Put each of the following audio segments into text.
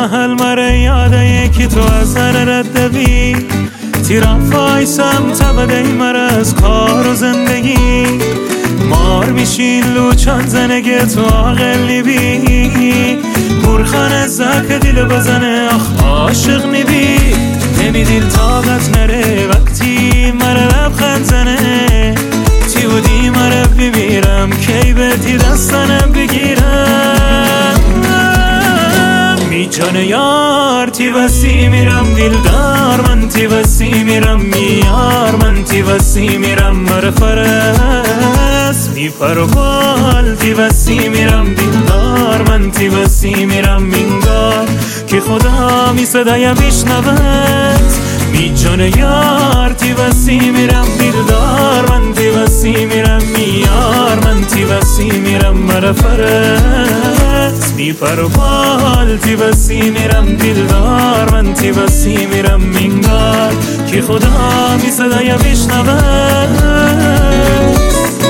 محل مره یاده یکی تو از هر ردبی تیرافای سمت بده مره از کار و زندگی مار میشین لوچان زنگه تو آقلی بی برخانه زک دیل بزنه آخ عاشق میبی نمی دیل طاقت نره وقتی مره لبخند زنه تی بودی مره ببیرم کی بهتی دستنم بگیرم می جان یار تی وسی میرم دیلدار من تی وسی میرم میار من تی وسی میرم مره فرس می پروال تی وسی میرم دیلدار من تی وسی میرم مینگار که خدا می صدای بیشنوت می جان یار تی وسی میرم دیلدار من تی وسی میرم میار من تی وسی میرم مره فرس می پروال تی وسی میرم دیلدار من تی وسی میرم مینگار که خدا می صدای بیشنوت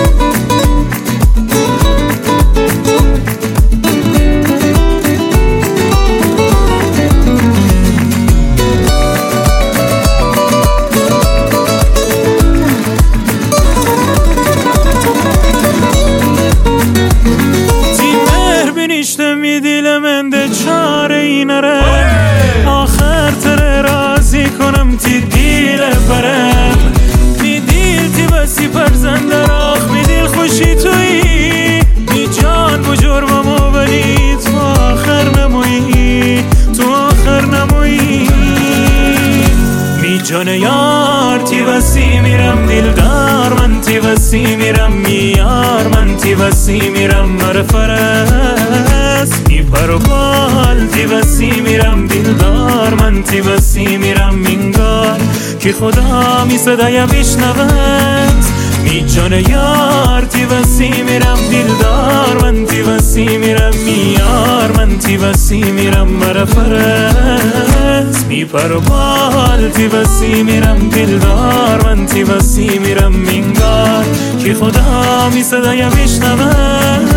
می دیل من ده چاره ای نره آخر تره رازی کنم تی دیل برم می دیل تی بسی پرزند راخ می دیل خوشی تویی می جان بجرممو ولی تو آخر نمویی تو آخر نمویی می جان یار تی بسی میرم دیلدار من تی بسی میرم میار من تی بسی میرم مره فرس می پروال تی بسی میرم دیلدار من تی بسی میرم مینگار که خدا می صدای بیشنوت می جان یار تی بسی میرم دیلدار من تی بسی میرم میار من تی بسی میرم مره فرس می پروال تی بسی میرم دیلدار من تی بسی میرم مینگار که خدا می صدای بیشنوت